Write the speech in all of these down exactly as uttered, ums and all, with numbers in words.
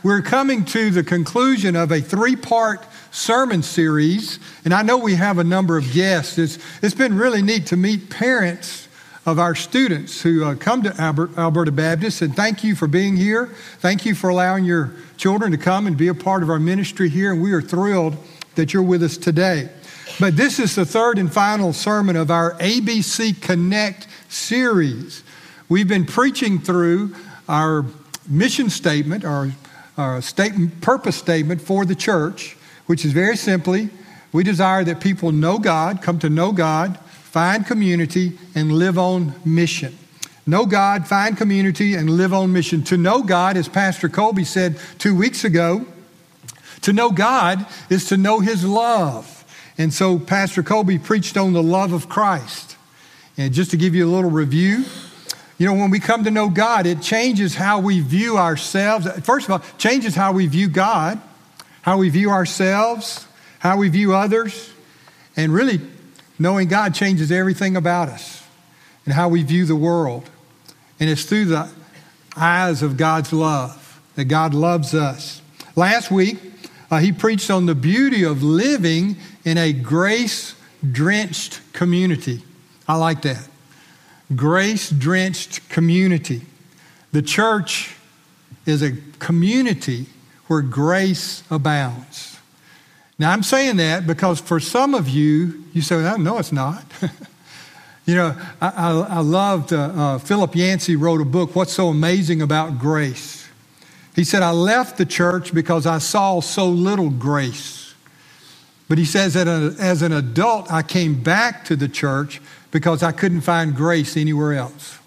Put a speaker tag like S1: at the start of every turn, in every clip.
S1: we're coming to the conclusion of a three-part sermon series, and I know we have a number of guests. It's, it's been really neat to meet parents of our students who uh, come to Albert, Alberta Baptist, and thank you for being here. Thank you for allowing your children to come and be a part of our ministry here, and we are thrilled that you're with us today. But this is the third and final sermon of our A B C Connect series. We've been preaching through our mission statement, our, our statement, purpose statement for the church, which is very simply, we desire that people know God, come to know God, find community, and live on mission. Know God, find community, and live on mission. To know God, as Pastor Colby said two weeks ago, to know God is to know His love. And so Pastor Colby preached on the love of Christ. And just to give you a little review, you know, when we come to know God, it changes how we view ourselves. First of all, it changes how we view God, how we view ourselves, how we view others. And really, knowing God changes everything about us and how we view the world. And it's through the eyes of God's love, that God loves us. Last week, uh, he preached on the beauty of living in a grace-drenched community. I like that. Grace-drenched community. The church is a community where grace abounds. Now, I'm saying that because for some of you, you say, well, no, it's not. you know, I, I, I loved, uh, uh, Philip Yancey wrote a book, What's So Amazing About Grace? He said, I left the church because I saw so little grace. But he says that as an adult, I came back to the church because I couldn't find grace anywhere else.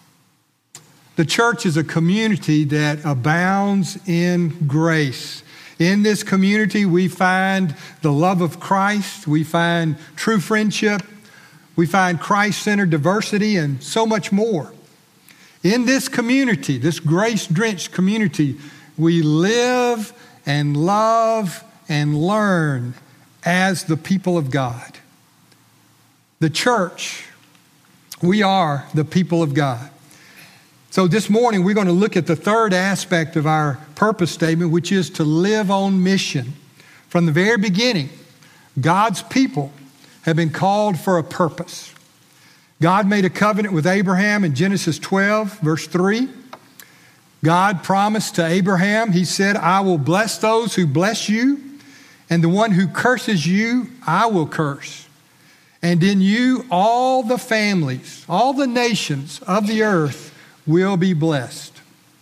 S1: The church is a community that abounds in grace. In this community, we find the love of Christ. We find true friendship. We find Christ-centered diversity and so much more. In this community, this grace-drenched community, we live and love and learn as the people of God. The church, we are the people of God. So this morning, we're going to look at the third aspect of our purpose statement, which is to live on mission. From the very beginning, God's people have been called for a purpose. God made a covenant with Abraham in Genesis twelve, verse three. God promised to Abraham, he said, I will bless those who bless you, and the one who curses you, I will curse. And in you, all the families, all the nations of the earth will be blessed.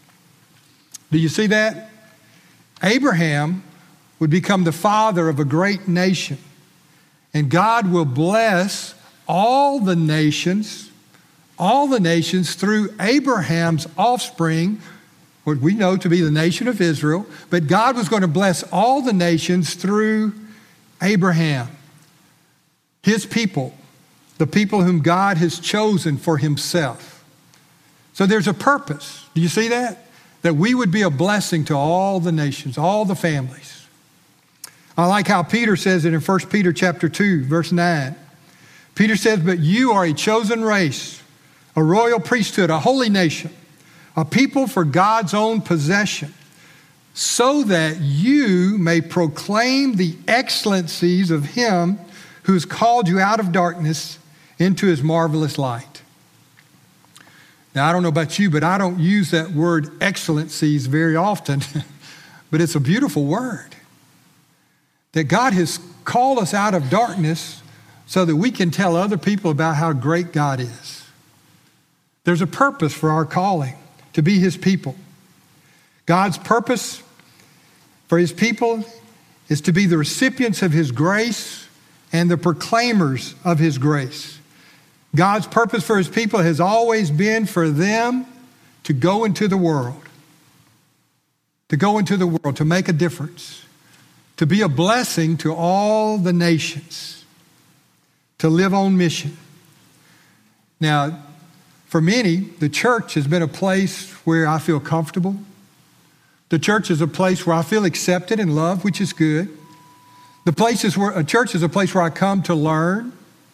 S1: Do you see that? Abraham would become the father of a great nation. And God will bless all the nations, all the nations through Abraham's offspring, what we know to be the nation of Israel. But God was going to bless all the nations through Abraham. His people, the people whom God has chosen for himself. So there's a purpose. Do you see that? That we would be a blessing to all the nations, all the families. I like how Peter says it in First Peter chapter two, verse nine. Peter says, but you are a chosen race, a royal priesthood, a holy nation, a people for God's own possession, so that you may proclaim the excellencies of him who has called you out of darkness into his marvelous light. Now, I don't know about you, but I don't use that word excellencies very often, but it's a beautiful word. That God has called us out of darkness so that we can tell other people about how great God is. There's a purpose for our calling, to be his people. God's purpose for his people is to be the recipients of his grace and the proclaimers of his grace. God's purpose for his people has always been for them to go into the world, to go into the world, to make a difference, to be a blessing to all the nations, to live on mission. Now, for many, the church has been a place where I feel comfortable. The church is a place where I feel accepted and loved, which is good. The places where a church is a place where I come to learn.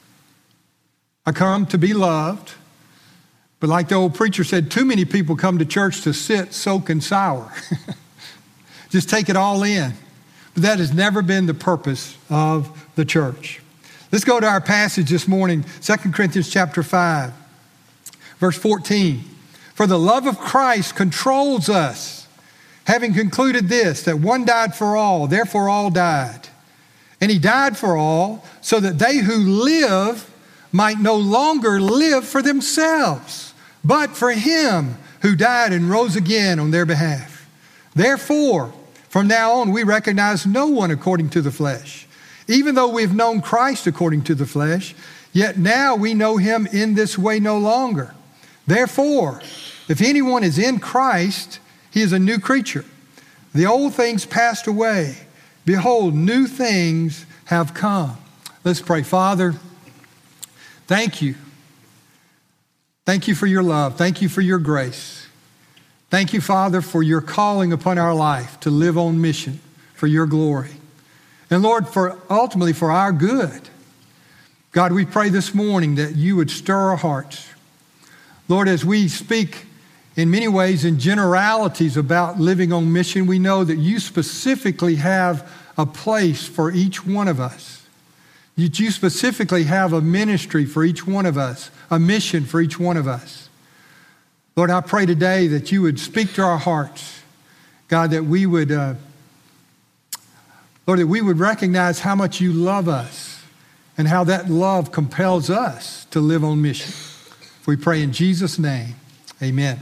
S1: I come to be loved. But like the old preacher said, too many people come to church to sit, soak, and sour. just take it all in. But that has never been the purpose of the church. Let's go to our passage this morning, Second Corinthians chapter five, verse fourteen. For the love of Christ controls us, having concluded this, that one died for all, therefore all died. And he died for all, so that they who live might no longer live for themselves, but for him who died and rose again on their behalf. Therefore, from now on, we recognize no one according to the flesh. Even though we have known Christ according to the flesh, yet now we know him in this way no longer. Therefore, if anyone is in Christ, he is a new creature. The old things passed away. Behold, new things have come. Let's pray. Father, thank you. Thank you for your love. Thank you for your grace. Thank you, Father, for your calling upon our life to live on mission for your glory. And Lord, for ultimately for our good. God, we pray this morning that you would stir our hearts. Lord, as we speak in many ways in generalities about living on mission, we know that you specifically have a place for each one of us. That you specifically have a ministry for each one of us, a mission for each one of us. Lord, I pray today that you would speak to our hearts. God, that we would... Uh, Lord, that we would recognize how much you love us and how that love compels us to live on mission. We pray in Jesus' name, amen.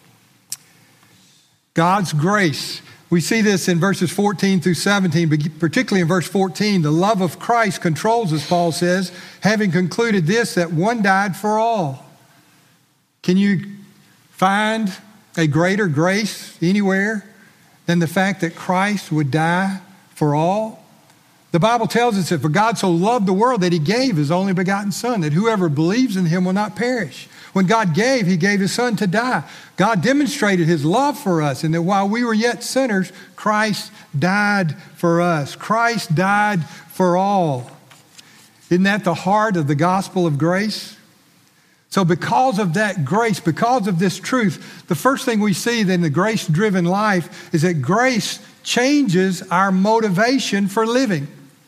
S1: God's grace. We see this in verses fourteen through seventeen, but particularly in verse fourteen. The love of Christ controls us, Paul says, having concluded this, that one died for all. Can you find a greater grace anywhere than the fact that Christ would die for all? The Bible tells us that for God so loved the world that he gave his only begotten son, that whoever believes in him will not perish. When God gave, he gave his son to die. God demonstrated his love for us, and that while we were yet sinners, Christ died for us. Christ died for all. Isn't that the heart of the gospel of grace? So because of that grace, because of this truth, the first thing we see in the grace-driven life is that grace changes our motivation for living.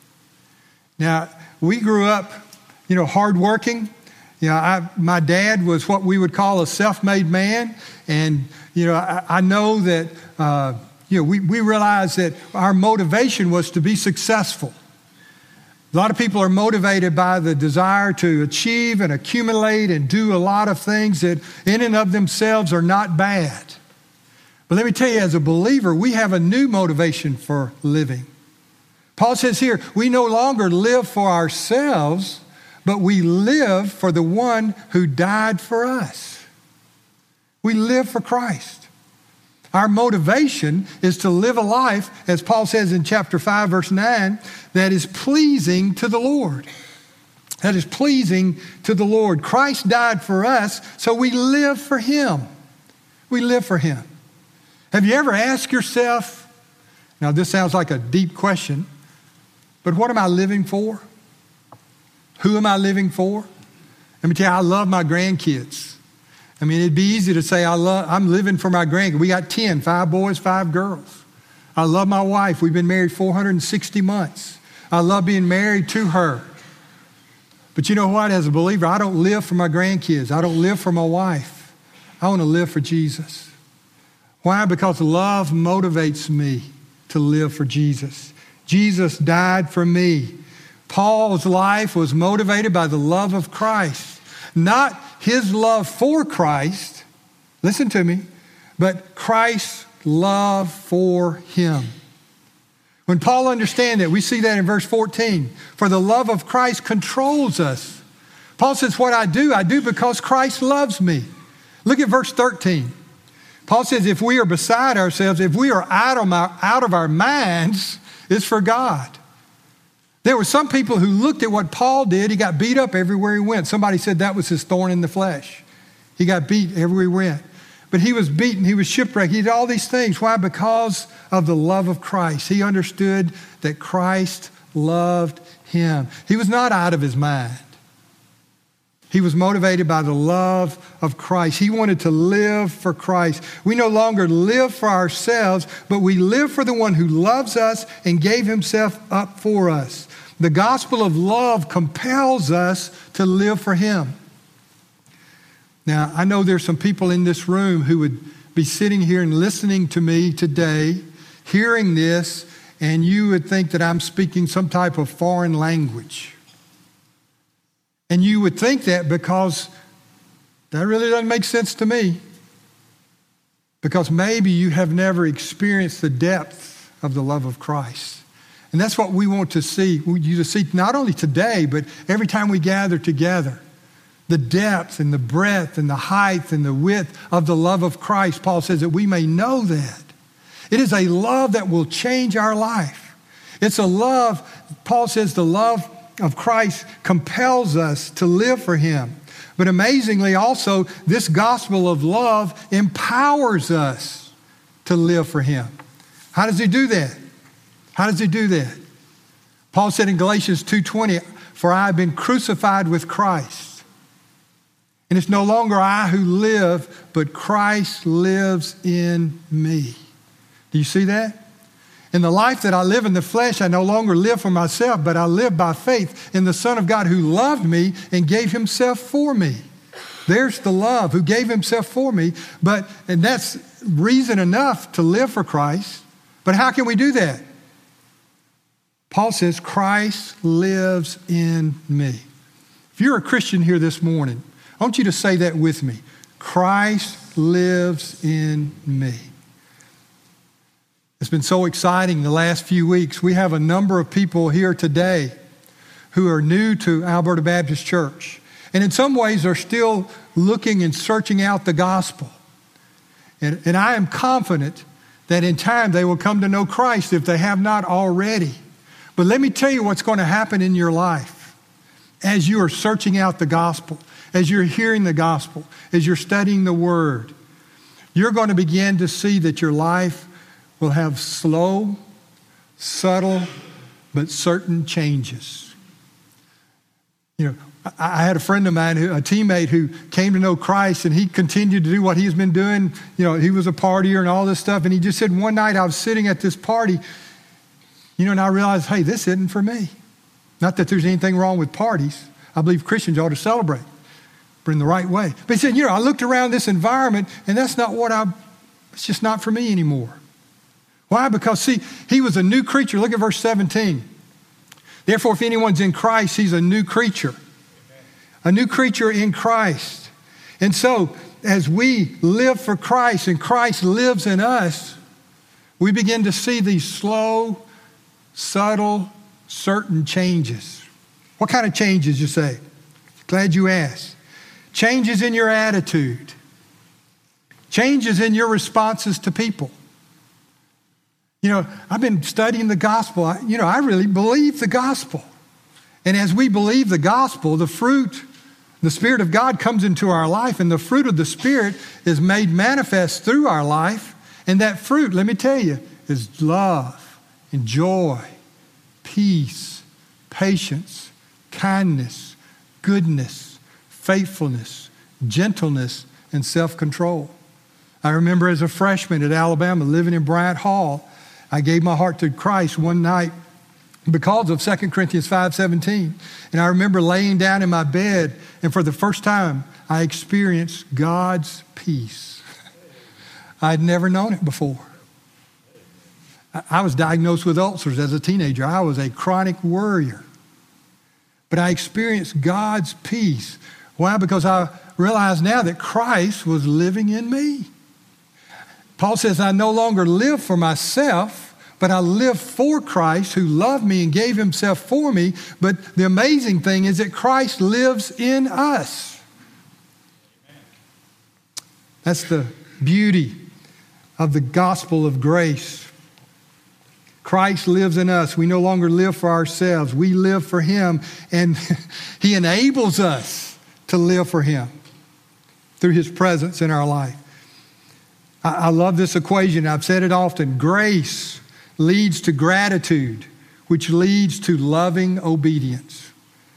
S1: Now, we grew up, you know, hardworking. You know, I, my dad was what we would call a self-made man. And, you know, I, I know that, uh, you know, we, we realized that our motivation was to be successful. A lot of people are motivated by the desire to achieve and accumulate and do a lot of things that in and of themselves are not bad. But let me tell you, as a believer, we have a new motivation for living. Paul says here, we no longer live for ourselves, but we live for the one who died for us. We live for Christ. Our motivation is to live a life, as Paul says in chapter five, verse nine, that is pleasing to the Lord. That is pleasing to the Lord. Christ died for us, so we live for him. We live for him. Have you ever asked yourself, now this sounds like a deep question, but what am I living for? Who am I living for? Let me tell you, I love my grandkids. I mean, it'd be easy to say I love, I'm living for my grandkids. We got ten, five boys, five girls. I love my wife. We've been married four hundred sixty months. I love being married to her. But you know what? As a believer, I don't live for my grandkids. I don't live for my wife. I want to live for Jesus. Why? Because love motivates me to live for Jesus. Jesus died for me. Paul's life was motivated by the love of Christ. Not his love for Christ, listen to me, but Christ's love for him. When Paul understands that, we see that in verse fourteen. For the love of Christ controls us. Paul says, what I do, I do because Christ loves me. Look at verse thirteen. Paul says, if we are beside ourselves, if we are out of our, out of our minds, it's for God. There were some people who looked at what Paul did. He got beat up everywhere he went. Somebody said that was his thorn in the flesh. He got beat everywhere he went. But he was beaten. He was shipwrecked. He did all these things. Why? Because of the love of Christ. He understood that Christ loved him. He was not out of his mind. He was motivated by the love of Christ. He wanted to live for Christ. We no longer live for ourselves, but we live for the one who loves us and gave himself up for us. The gospel of love compels us to live for him. Now, I know there's some people in this room who would be sitting here and listening to me today, hearing this, and you would think that I'm speaking some type of foreign language. And you would think that because that really doesn't make sense to me. Because maybe you have never experienced the depth of the love of Christ. And that's what we want to see, you to see not only today, but every time we gather together. The depth and the breadth and the height and the width of the love of Christ. Paul says that we may know that. It is a love that will change our life. It's a love, Paul says the love of Christ compels us to live for him. But amazingly also, this gospel of love empowers us to live for him. How does he do that? How does he do that? Paul said in Galatians two twenty, for I have been crucified with Christ. And it's no longer I who live, but Christ lives in me. Do you see that? In the life that I live in the flesh, I no longer live for myself, but I live by faith in the Son of God who loved me and gave himself for me. There's the love who gave himself for me. But, and that's reason enough to live for Christ. But how can we do that? Paul says, Christ lives in me. If you're a Christian here this morning, I want you to say that with me. Christ lives in me. It's been so exciting the last few weeks. We have a number of people here today who are new to Alberta Baptist Church. And in some ways are still looking and searching out the gospel. And, and I am confident that in time they will come to know Christ if they have not already. But let me tell you what's going to happen in your life as you are searching out the gospel, as you're hearing the gospel, as you're studying the word. You're going to begin to see that your life will have slow, subtle, but certain changes. You know, I had a friend of mine, who, a teammate who came to know Christ, and he continued to do what he's been doing. You know, he was a partier and all this stuff. And he just said, one night I was sitting at this party, you know, and I realized, hey, this isn't for me. Not that there's anything wrong with parties. I believe Christians ought to celebrate, but in the right way. But he said, you know, I looked around this environment, and that's not what I, it's just not for me anymore. Why? Because, see, he was a new creature. Look at verse seventeen. Therefore, if anyone's in Christ, he's a new creature. A new creature in Christ. And so, as we live for Christ and Christ lives in us, we begin to see these slow, subtle, certain changes. What kind of changes, you say? Glad you asked. Changes in your attitude. Changes in your responses to people. You know, I've been studying the gospel. I, you know, I really believe the gospel. And as we believe the gospel, the fruit, the Spirit of God comes into our life, and the fruit of the Spirit is made manifest through our life. And that fruit, let me tell you, is love and joy, peace, patience, kindness, goodness, faithfulness, gentleness, and self-control. I remember as a freshman at Alabama living in Bryant Hall, I gave my heart to Christ one night because of Second Corinthians five seventeen. And I remember laying down in my bed, and for the first time, I experienced God's peace. I'd never known it before. I was diagnosed with ulcers as a teenager. I was a chronic worrier. But I experienced God's peace. Why? Because I realize now that Christ was living in me. Paul says, I no longer live for myself, but I live for Christ who loved me and gave himself for me. But the amazing thing is that Christ lives in us. That's the beauty of the gospel of grace. Christ lives in us. We no longer live for ourselves. We live for him, and he enables us to live for him through his presence in our life. I love this equation. I've said it often. Grace leads to gratitude, which leads to loving obedience.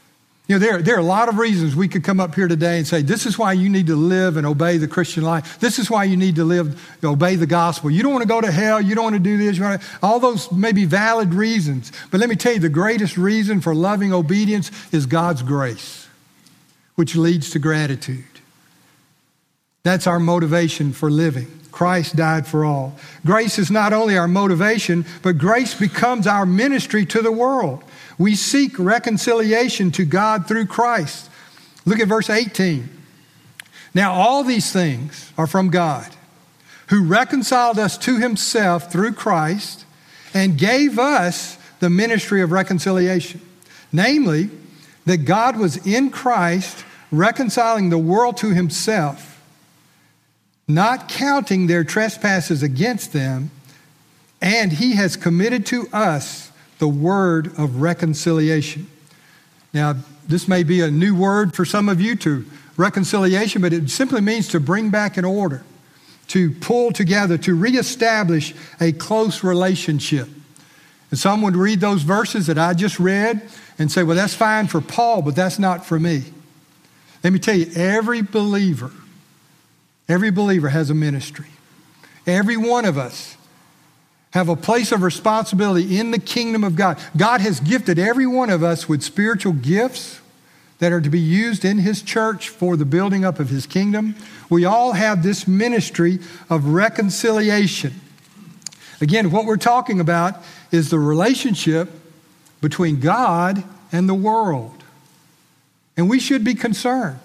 S1: You know, there, there are a lot of reasons we could come up here today and say, this is why you need to live and obey the Christian life. This is why you need to live, obey the gospel. You don't want to go to hell. You don't want to do this. You want to, all those may be valid reasons. But let me tell you, the greatest reason for loving obedience is God's grace, which leads to gratitude. That's our motivation for living. Christ died for all. Grace is not only our motivation, but grace becomes our ministry to the world. We seek reconciliation to God through Christ. Look at verse eighteen. Now all these things are from God, who reconciled us to himself through Christ and gave us the ministry of reconciliation. Namely, that God was in Christ reconciling the world to himself, not counting their trespasses against them, and he has committed to us the word of reconciliation. Now, this may be a new word for some of you, to reconciliation, but it simply means to bring back in order, to pull together, to reestablish a close relationship. And some would read those verses that I just read and say, well, that's fine for Paul, but that's not for me. Let me tell you, every believer, every believer has a ministry. Every one of us have a place of responsibility in the kingdom of God. God has gifted every one of us with spiritual gifts that are to be used in his church for the building up of his kingdom. We all have this ministry of reconciliation. Again, what we're talking about is the relationship between God and the world. And we should be concerned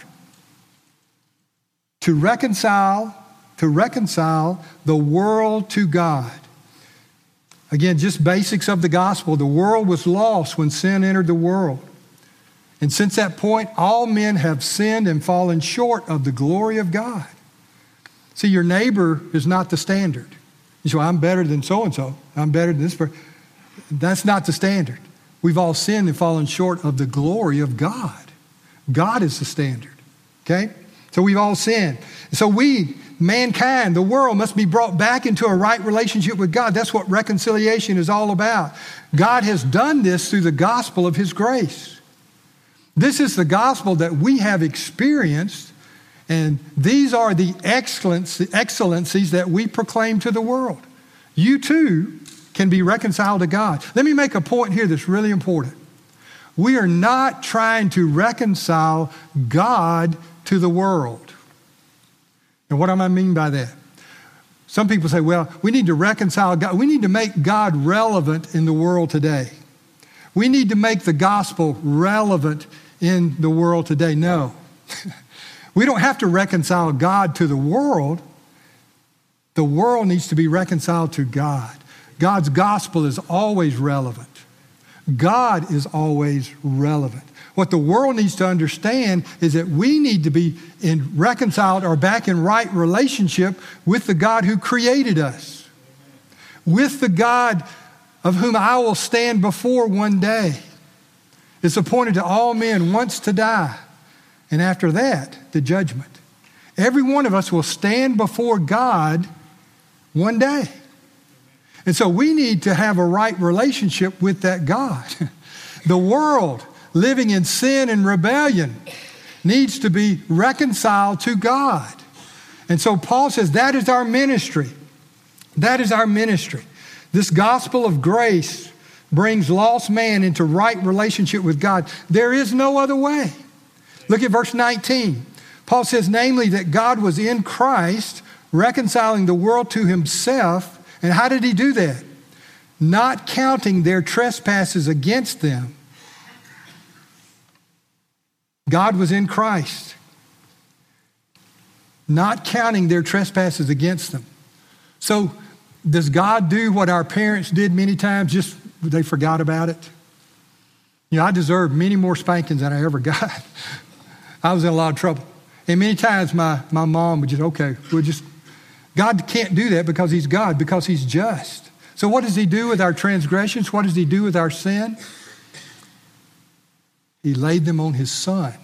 S1: to reconcile, to reconcile the world to God. Again, just basics of the gospel. The world was lost when sin entered the world. And since that point, all men have sinned and fallen short of the glory of God. See, your neighbor is not the standard. You say, well, I'm better than so-and-so. I'm better than this person. That's not the standard. We've all sinned and fallen short of the glory of God. God is the standard, okay? So we've all sinned. So we, mankind, the world, must be brought back into a right relationship with God. That's what reconciliation is all about. God has done this through the gospel of his grace. This is the gospel that we have experienced, and these are the excellencies that we proclaim to the world. You too can be reconciled to God. Let me make a point here that's really important. We are not trying to reconcile God to the world. And what do I mean by that? Some people say, well, we need to reconcile God. We need to make God relevant in the world today. We need to make the gospel relevant in the world today. No. We don't have to reconcile God to the world. The world needs to be reconciled to God. God's gospel is always relevant. God is always relevant. What the world needs to understand is that we need to be in reconciled or back in right relationship with the God who created us, with the God of whom I will stand before one day. It's appointed to all men once to die, and after that, the judgment. Every one of us will stand before God one day. And so we need to have a right relationship with that God. The world, living in sin and rebellion, needs to be reconciled to God. And so Paul says that is our ministry. That is our ministry. This gospel of grace brings lost man into right relationship with God. There is no other way. Look at verse nineteen. Paul says, namely, that God was in Christ, reconciling the world to himself. And how did he do that? Not counting their trespasses against them. God was in Christ, not counting their trespasses against them. So does God do what our parents did many times, just they forgot about it? You know, I deserved many more spankings than I ever got. I was in a lot of trouble. And many times my, my mom would just, okay, we'll just, God can't do that because he's God, because he's just. So what does he do with our transgressions? What does he do with our sin? He laid them on his son.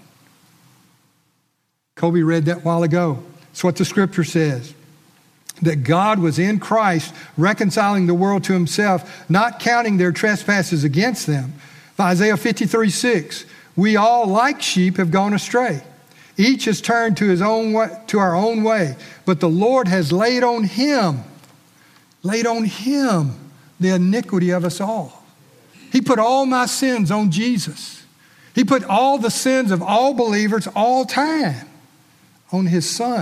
S1: Kobe read that a while ago. It's what the scripture says. That God was in Christ, reconciling the world to himself, not counting their trespasses against them. Isaiah fifty-three six, We all, like sheep, have gone astray. Each has turned to his own way, to our own way. But the Lord has laid on him, laid on him the iniquity of us all. He put all my sins on Jesus. He put all the sins of all believers all time on his Son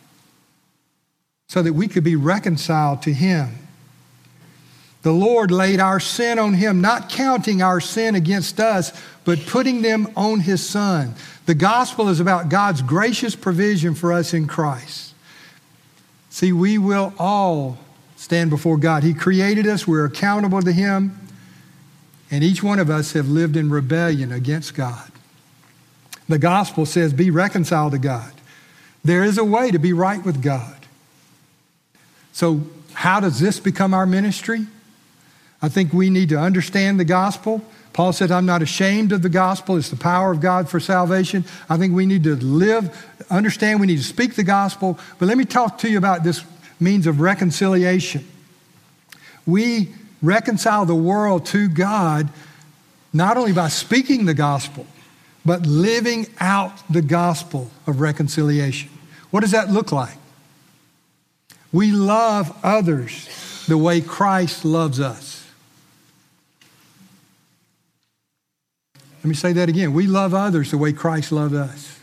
S1: so that we could be reconciled to him. The Lord laid our sin on him, not counting our sin against us, but putting them on his Son. The gospel is about God's gracious provision for us in Christ. See, we will all stand before God. He created us. We're accountable to him. And each one of us have lived in rebellion against God. The gospel says, be reconciled to God. There is a way to be right with God. So how does this become our ministry? I think we need to understand the gospel. Paul said, I'm not ashamed of the gospel. It's the power of God for salvation. I think we need to live, understand we need to speak the gospel. But let me talk to you about this means of reconciliation. We reconcile the world to God not only by speaking the gospel, but living out the gospel of reconciliation. What does that look like? We love others the way Christ loves us. Let me say that again. We love others the way Christ loved us.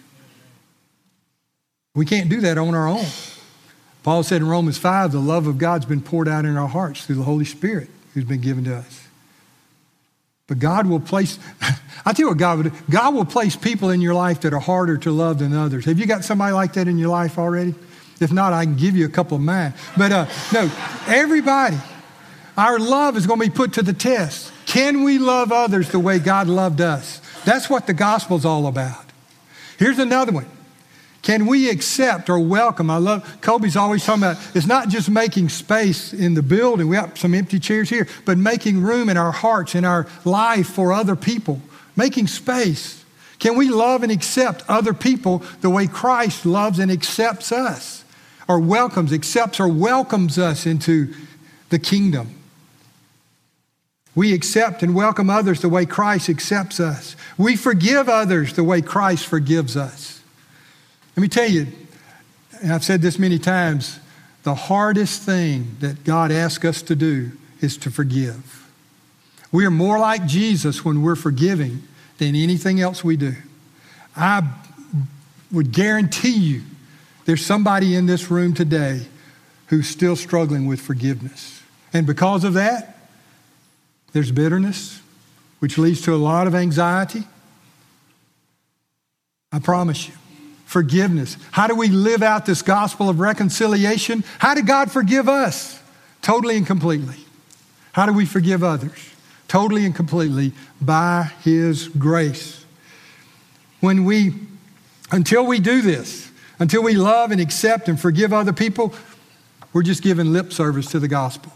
S1: We can't do that on our own. Paul said in Romans five, the love of God's been poured out in our hearts through the Holy Spirit who's been given to us. But God will place, I tell you what God would do. God will place people in your life that are harder to love than others. Have you got somebody like that in your life already? If not, I can give you a couple of mine. But uh, no, everybody, our love is going to be put to the test. Can we love others the way God loved us? That's what the gospel's all about. Here's another one. Can we accept or welcome? I love, Kobe's always talking about, it's not just making space in the building. We have some empty chairs here, but making room in our hearts, in our life for other people. Making space. Can we love and accept other people the way Christ loves and accepts us? Or welcomes, accepts or welcomes us into the kingdom. We accept and welcome others the way Christ accepts us. We forgive others the way Christ forgives us. Let me tell you, and I've said this many times, the hardest thing that God asks us to do is to forgive. We are more like Jesus when we're forgiving than anything else we do. I would guarantee you there's somebody in this room today who's still struggling with forgiveness. And because of that, there's bitterness, which leads to a lot of anxiety. I promise you. Forgiveness. How do we live out this gospel of reconciliation? How did God forgive us? Totally and completely. How do we forgive others? Totally and completely by his grace. When we, until we do this, until we love and accept and forgive other people, we're just giving lip service to the gospel.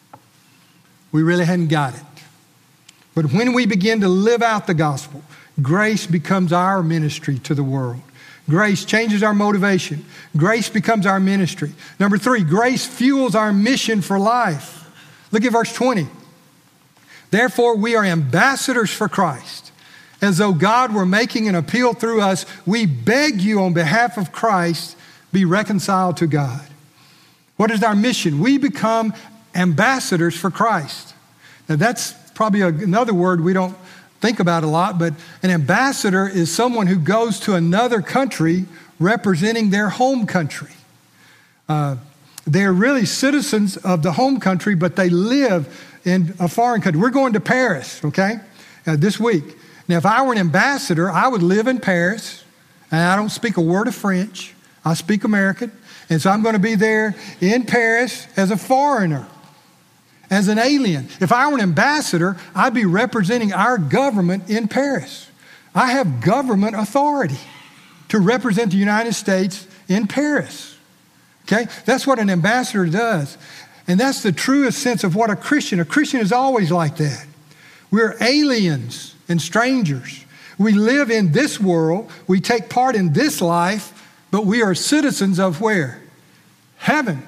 S1: We really hadn't got it. But when we begin to live out the gospel, grace becomes our ministry to the world. Grace changes our motivation. Grace becomes our ministry. Number three, grace fuels our mission for life. Look at verse twenty. Therefore, we are ambassadors for Christ. As though God were making an appeal through us, we beg you on behalf of Christ, be reconciled to God. What is our mission? We become ambassadors for Christ. Now that's probably another word we don't think about a lot, but an ambassador is someone who goes to another country representing their home country. Uh, they're really citizens of the home country, but they live in a foreign country. We're going to Paris, okay, uh, this week. Now, if I were an ambassador, I would live in Paris, and I don't speak a word of French. I speak American, and so I'm going to be there in Paris as a foreigner. As an alien. If I were an ambassador, I'd be representing our government in Paris. I have government authority to represent the United States in Paris. Okay? That's what an ambassador does. And that's the truest sense of what a Christian, a Christian is always like that. We're aliens and strangers. We live in this world. We take part in this life, but we are citizens of where? Heaven.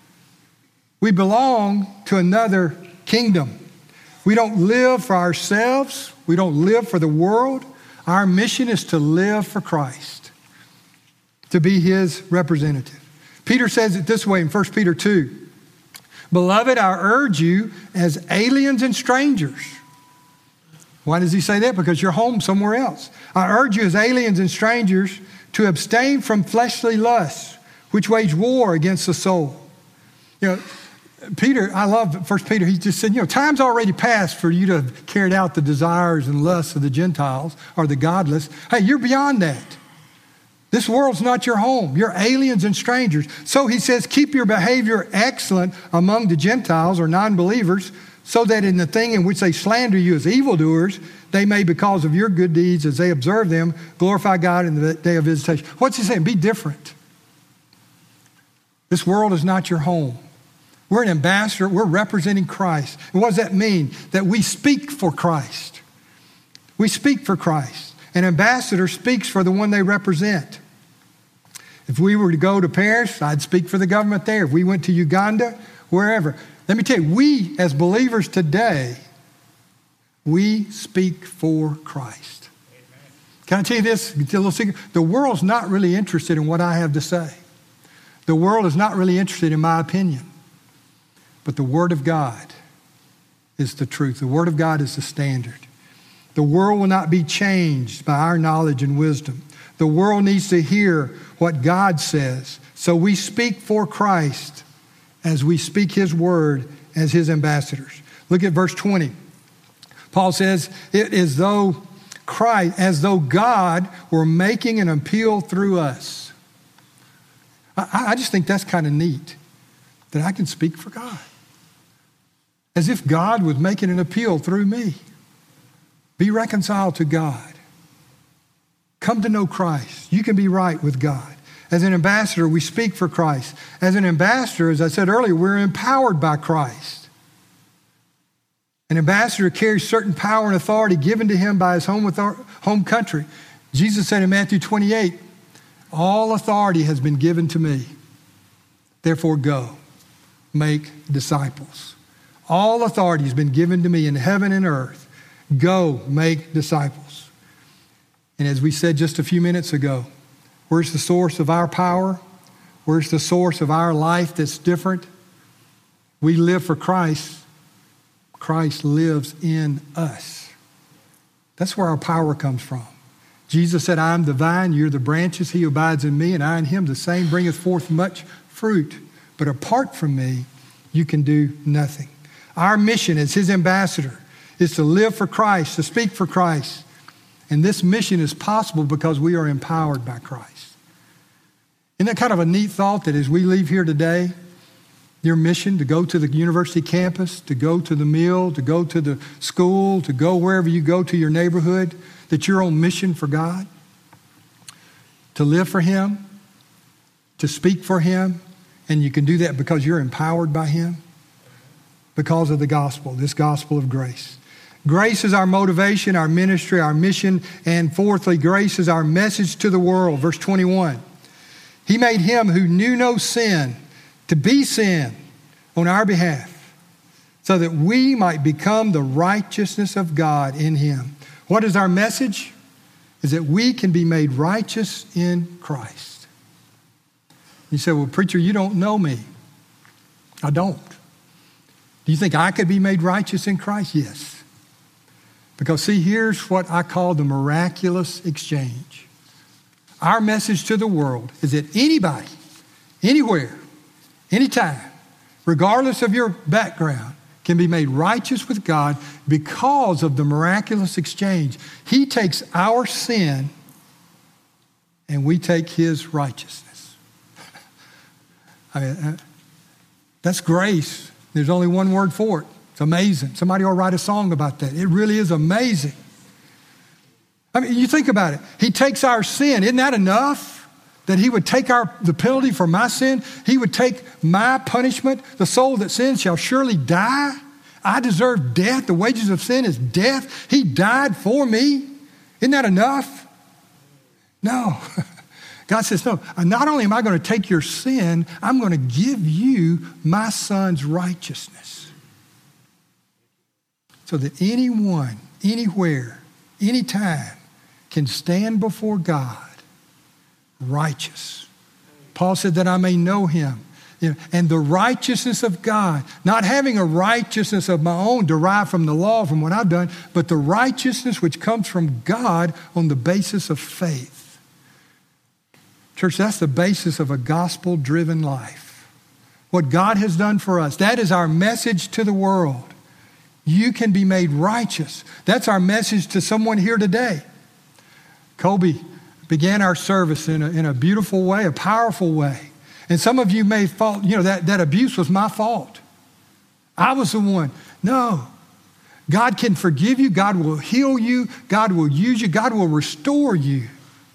S1: We belong to another kingdom. We don't live for ourselves. We don't live for the world. Our mission is to live for Christ, to be his representative. Peter says it this way in First Peter two. Beloved, I urge you as aliens and strangers. Why does he say that? Because you're home somewhere else. I urge you as aliens and strangers to abstain from fleshly lusts, which wage war against the soul. You know, Peter, I love First Peter, he just said, you know, time's already passed for you to have carried out the desires and lusts of the Gentiles or the godless. Hey, you're beyond that. This world's not your home. You're aliens and strangers. So he says, keep your behavior excellent among the Gentiles or non-believers, so that in the thing in which they slander you as evildoers, they may, because of your good deeds as they observe them, glorify God in the day of visitation. What's he saying? Be different. This world is not your home. We're an ambassador. We're representing Christ. And what does that mean? That we speak for Christ. We speak for Christ. An ambassador speaks for the one they represent. If we were to go to Paris, I'd speak for the government there. If we went to Uganda, wherever. Let me tell you, we as believers today, we speak for Christ. Amen. Can I tell you this? A little secret? The world's not really interested in what I have to say. The world is not really interested in my opinion. But the Word of God is the truth. The Word of God is the standard. The world will not be changed by our knowledge and wisdom. The world needs to hear what God says. So we speak for Christ as we speak his word as his ambassadors. Look at verse twenty. Paul says, it is though Christ, as though God were making an appeal through us. I, I just think that's kind of neat, that I can speak for God. As if God was making an appeal through me. Be reconciled to God. Come to know Christ. You can be right with God. As an ambassador, we speak for Christ. As an ambassador, as I said earlier, we're empowered by Christ. An ambassador carries certain power and authority given to him by his home, home country. Jesus said in Matthew twenty-eight, all authority has been given to me. Therefore go, make disciples. All authority has been given to me in heaven and earth. Go, make disciples. And as we said just a few minutes ago, where's the source of our power? Where's the source of our life that's different? We live for Christ. Christ lives in us. That's where our power comes from. Jesus said, I am the vine, you're the branches, he who abides in me, and I in him, the same bringeth forth much fruit. But apart from me, you can do nothing. Our mission as his ambassador is to live for Christ, to speak for Christ. And this mission is possible because we are empowered by Christ. Isn't that kind of a neat thought that as we leave here today, your mission to go to the university campus, to go to the mill, to go to the school, to go wherever you go to your neighborhood, that you're on mission for God, to live for him, to speak for him, and you can do that because you're empowered by him, because of the gospel, this gospel of grace. Grace is our motivation, our ministry, our mission, and fourthly, grace is our message to the world. Verse twenty-one, he made him who knew no sin to be sin on our behalf, so that we might become the righteousness of God in him. What is our message? Is that we can be made righteous in Christ. You say, well, preacher, you don't know me. I don't. Do you think I could be made righteous in Christ? Yes. Because see, here's what I call the miraculous exchange. Our message to the world is that anybody, anywhere, anytime, regardless of your background, can be made righteous with God because of the miraculous exchange. He takes our sin and we take his righteousness. I mean, that's grace. There's only one word for it. It's amazing. Somebody will write a song about that. It really is amazing. I mean, you think about it. He takes our sin. Isn't that enough? That he would take our the penalty for my sin. He would take my punishment. The soul that sins shall surely die. I deserve death. The wages of sin is death. He died for me. Isn't that enough? No. God says, no, not only am I going to take your sin, I'm going to give you my son's righteousness. So that anyone, anywhere, anytime can stand before God righteous. Paul said that I may know him. You know, and the righteousness of God, not having a righteousness of my own derived from the law, from what I've done, but the righteousness which comes from God on the basis of faith. Church, that's the basis of a gospel-driven life. What God has done for us, that is our message to the world. You can be made righteous. That's our message to someone here today. Kobe began our service in a, in a beautiful way, a powerful way. And some of you may fault, you know, that, that abuse was my fault. I was the one. No. God can forgive you. God will heal you. God will use you. God will restore you.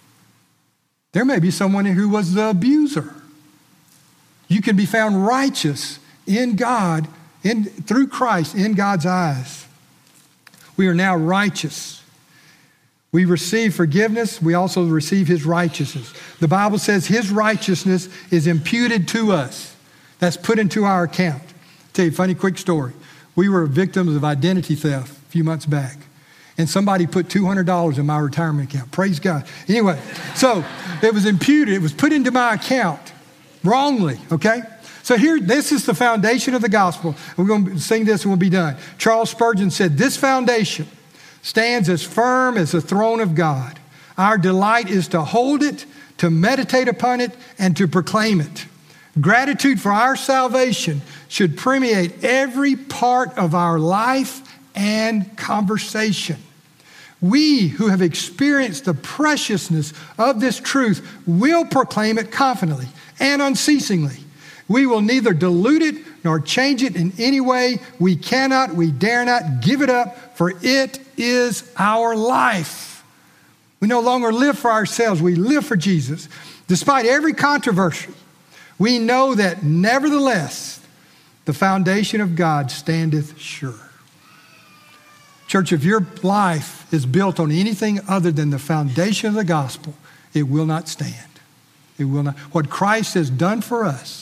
S1: There may be someone who was the abuser. You can be found righteous in God, in, through Christ, in God's eyes. We are now righteous. We receive forgiveness. We also receive his righteousness. The Bible says his righteousness is imputed to us. That's put into our account. I'll tell you a funny quick story. We were victims of identity theft a few months back. And somebody put two hundred dollars in my retirement account. Praise God. Anyway, so it was imputed. It was put into my account wrongly, okay? So here, this is the foundation of the gospel. We're going to sing this and we'll be done. Charles Spurgeon said, this foundation stands as firm as the throne of God. Our delight is to hold it, to meditate upon it, and to proclaim it. Gratitude for our salvation should permeate every part of our life and conversation. We who have experienced the preciousness of this truth will proclaim it confidently and unceasingly. We will neither dilute it nor change it in any way. We cannot, we dare not give it up, for it is our life. We no longer live for ourselves. We live for Jesus. Despite every controversy, we know that nevertheless, the foundation of God standeth sure. Church, if your life is built on anything other than the foundation of the gospel, it will not stand. It will not. What Christ has done for us,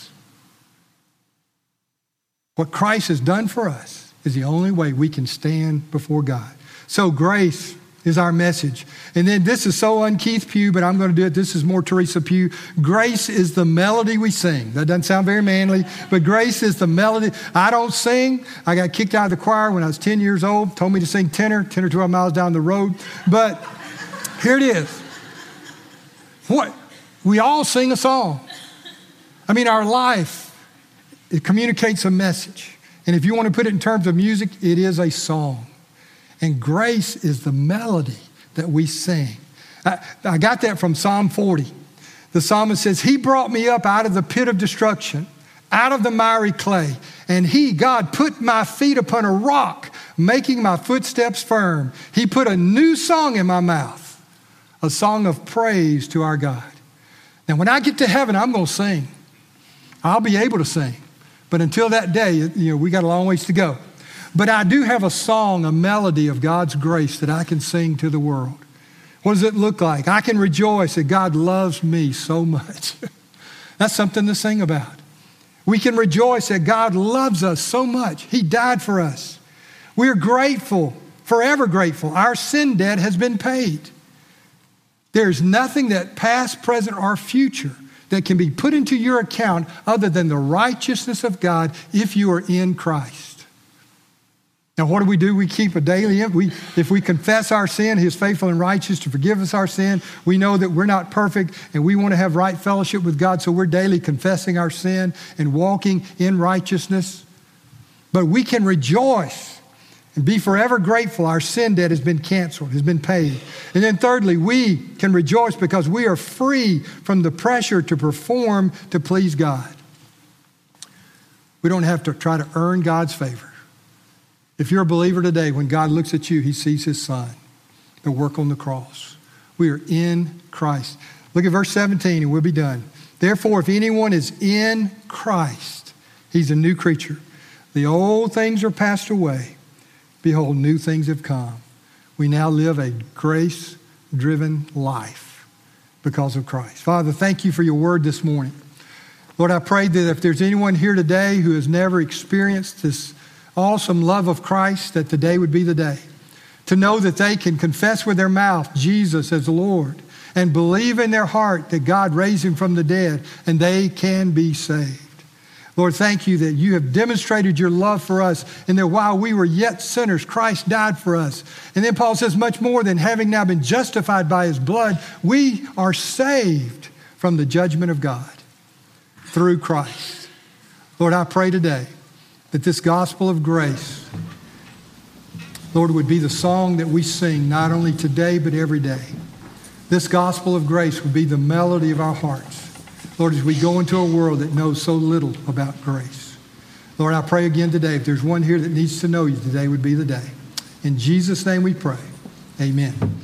S1: what Christ has done for us is the only way we can stand before God. So grace is our message. And then this is so un-Keith Pugh, but I'm going to do it. This is more Teresa Pugh. Grace is the melody we sing. That doesn't sound very manly, but grace is the melody. I don't sing. I got kicked out of the choir when I was ten years old, told me to sing tenor, ten or twelve miles down the road. But here it is. What? We all sing a song. I mean, our life, it communicates a message. And if you want to put it in terms of music, it is a song. And grace is the melody that we sing. I, I got that from Psalm forty. The psalmist says, he brought me up out of the pit of destruction, out of the miry clay. And he, God, put my feet upon a rock, making my footsteps firm. He put a new song in my mouth, a song of praise to our God. Now, when I get to heaven, I'm going to sing. I'll be able to sing. But until that day, you know, we got a long ways to go. But I do have a song, a melody of God's grace that I can sing to the world. What does it look like? I can rejoice that God loves me so much. That's something to sing about. We can rejoice that God loves us so much. He died for us. We're grateful, forever grateful. Our sin debt has been paid. There's nothing that past, present, or future that can be put into your account other than the righteousness of God if you are in Christ. Now, what do we do? We keep a daily, we, if we confess our sin, he is faithful and righteous to forgive us our sin. We know that we're not perfect and we want to have right fellowship with God, so we're daily confessing our sin and walking in righteousness. But we can rejoice and be forever grateful our sin debt has been canceled, has been paid. And then thirdly, we can rejoice because we are free from the pressure to perform to please God. We don't have to try to earn God's favor. If you're a believer today, when God looks at you, he sees his son, the work on the cross. We are in Christ. Look at verse seventeen and we'll be done. Therefore, if anyone is in Christ, he's a new creature. The old things are passed away. Behold, new things have come. We now live a grace-driven life because of Christ. Father, thank you for your word this morning. Lord, I pray that if there's anyone here today who has never experienced this awesome love of Christ, that today would be the day. to know that they can confess with their mouth Jesus as Lord and believe in their heart that God raised him from the dead, and they can be saved. Lord, thank you that you have demonstrated your love for us, and that while we were yet sinners, Christ died for us. And then Paul says, much more than having now been justified by his blood, we are saved from the judgment of God through Christ. Lord, I pray today that this gospel of grace, Lord, would be the song that we sing not only today but every day. This gospel of grace would be the melody of our hearts, Lord, as we go into a world that knows so little about grace. Lord, I pray again today, if there's one here that needs to know you, today would be the day. In Jesus' name we pray. Amen.